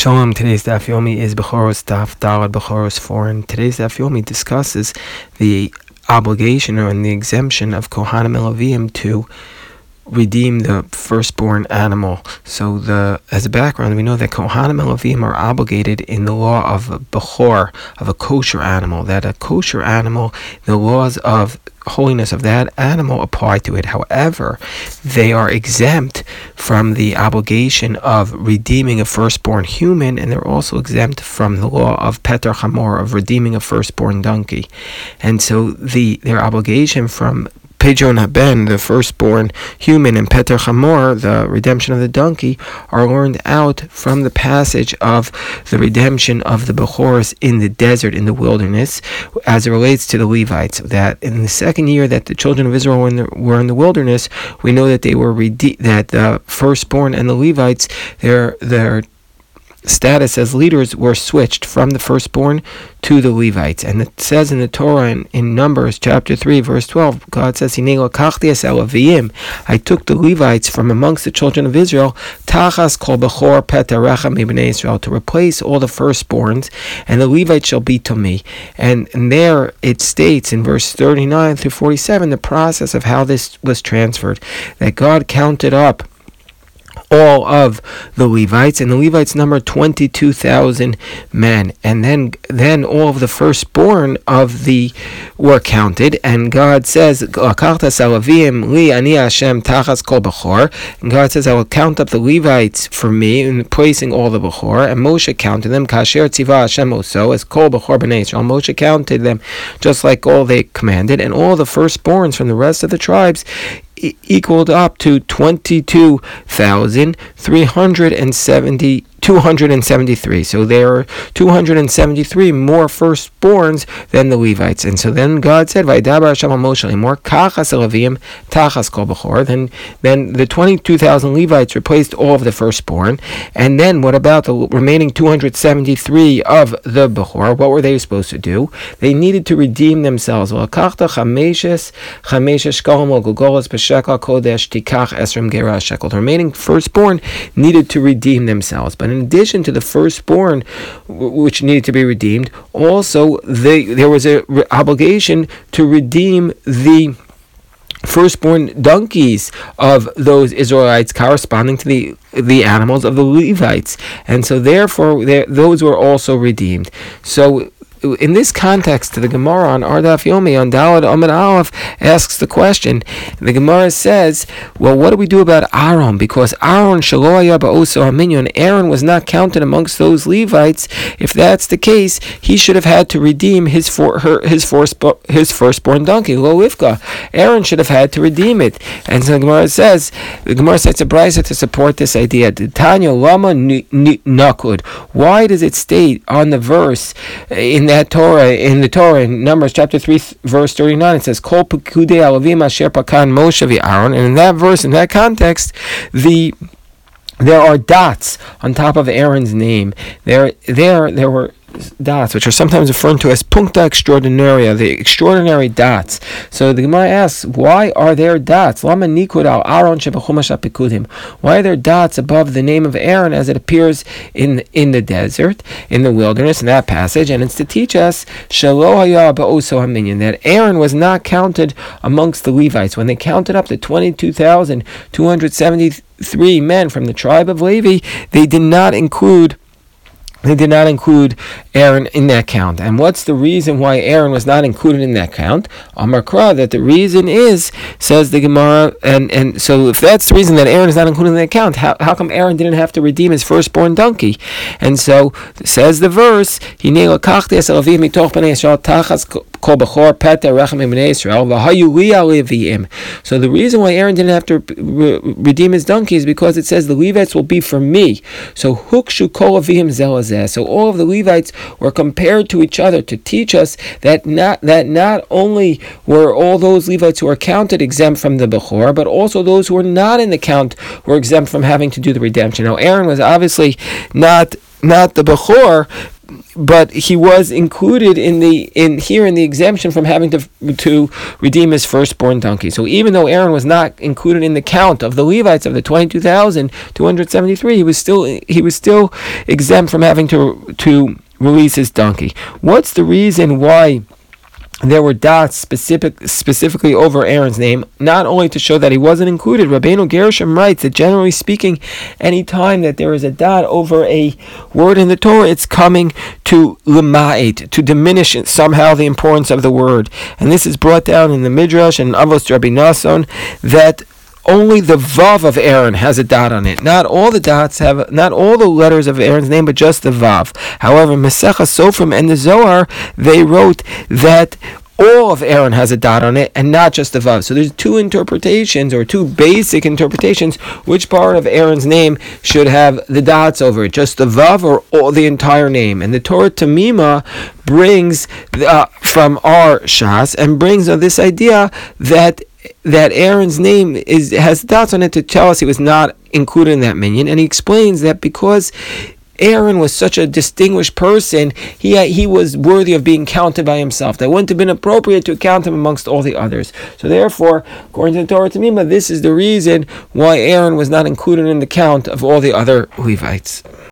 Shalom, today's Daf Yomi is Bechoros Daf Dalad Bechoros 4, and today's Daf Yomi discusses the obligation and the exemption of Kohanim and Leviim to redeem the firstborn animal. So as a background, we know that Kohanim and Leviim are obligated in the law of Bechor, of a kosher animal, that a kosher animal, the laws of holiness of that animal apply to it. However, they are exempt from the obligation of redeeming a firstborn human, and they're also exempt from the law of Peter Chamor, of redeeming a firstborn donkey. And so their obligation from Pedron Haben, the firstborn human, and Peter Chamor, the redemption of the donkey, are learned out from the passage of the redemption of the Bechoros in the desert, in the wilderness, as it relates to the Levites. That in the second year that the children of Israel were in the wilderness, we know that they were that the firstborn and the Levites, their status as leaders were switched from the firstborn to the Levites. And it says in the Torah in Numbers chapter 3 verse 12, God says, I took the Levites from amongst the children of Israel, Tachas kol bechor petarecha mibnei Israel, to replace all the firstborns, and the Levites shall be to me. And there it states in verse 39 through 47 the process of how this was transferred, that God counted up all of the Levites, and the Levites numbered 22,000 men, and then all of the firstborn of the were counted, and God says, and God says, I will count up the Levites for me, in placing all the Bechor, and Moshe counted them, Kasher Tziva Hashem Oso, as Kol Bechor B'nai Yisrael. Moshe counted them just like all they commanded, and all the firstborns from the rest of the tribes equaled up to 273. So there are 273 more firstborns than the Levites. And so then God said, Vaydaber Hashem al Moshe lemor, Kachas Leviim Tachas kol bechor. Then the 22,000 Levites replaced all of the firstborn. And then what about the remaining 273 of the Bechor? What were they supposed to do? They needed to redeem themselves. The remaining firstborn needed to redeem themselves. But in addition to the firstborn, which needed to be redeemed, also there was an obligation to redeem the firstborn donkeys of those Israelites, corresponding to the animals of the Levites. And so therefore those were also redeemed. So in this context, the Gemara on Daf Yomi on Dalad Amud Aleph asks the question. The Gemara says, well, what do we do about Aaron? Because Aaron Aaron was not counted amongst those Levites. If that's the case, he should have had to redeem his firstborn donkey, Lo Rivka. Aaron should have had to redeem it. And so the Gemara cites a brisa to support this idea. Tanya Lama Nakud. Why does it state on the verse in the Torah, in Numbers chapter 3, verse 39, it says, Kol Pekudei Alavim Asher Pakan Moshe v'Aaron, and in that verse, in that context, there are dots on top of Aaron's name. There were dots, which are sometimes referred to as puncta extraordinaria, the extraordinary dots. So the Gemara asks, why are there dots? Lama nikud al Aaron shebechumash apikudim. Why are there dots above the name of Aaron as it appears in the desert, in the wilderness, in that passage? And it's to teach us shelo haya ba'oso haminyan, that Aaron was not counted amongst the Levites. When they counted up the 22,273 men from the tribe of Levi, they did not include Aaron in that count. And what's the reason why Aaron was not included in that count? Amar Kra, that the reason is, says the Gemara, and so if that's the reason that Aaron is not included in that count, how come Aaron didn't have to redeem his firstborn donkey? And so says the verse, so the reason why Aaron didn't have to redeem his donkey is because it says the Levites will be for me. So hukshu kol avihim zelazeh. So all of the Levites were compared to each other to teach us that not only were all those Levites who are counted exempt from the Bechor, but also those who were not in the count were exempt from having to do the redemption. Now Aaron was obviously not the Bechor, he was included in the exemption from having to redeem his firstborn donkey. So even though Aaron was not included in the count of the Levites of the 22,273, he was still exempt from having to release his donkey. What's the reason why there were dots specifically over Aaron's name? Not only to show that he wasn't included. Rabbeinu Gershom writes that generally speaking, any time that there is a dot over a word in the Torah, it's coming to lema'it, to diminish somehow the importance of the word. And this is brought down in the Midrash and Avos Rabbi Nasson, that only the Vav of Aaron has a dot on it. Not all the letters of Aaron's name, but just the Vav. However, Masechah Sofrim and the Zohar, they wrote that all of Aaron has a dot on it, and not just the Vav. So there's two interpretations, or two basic interpretations, which part of Aaron's name should have the dots over it, just the Vav or all the entire name. And the Torah Tamima brings from our Shas, and brings this idea that Aaron's name has dots on it to tell us he was not included in that minyan. And he explains that because Aaron was such a distinguished person, he was worthy of being counted by himself. That wouldn't have been appropriate to count him amongst all the others. So therefore, according to the Torah Tamima, this is the reason why Aaron was not included in the count of all the other Levites.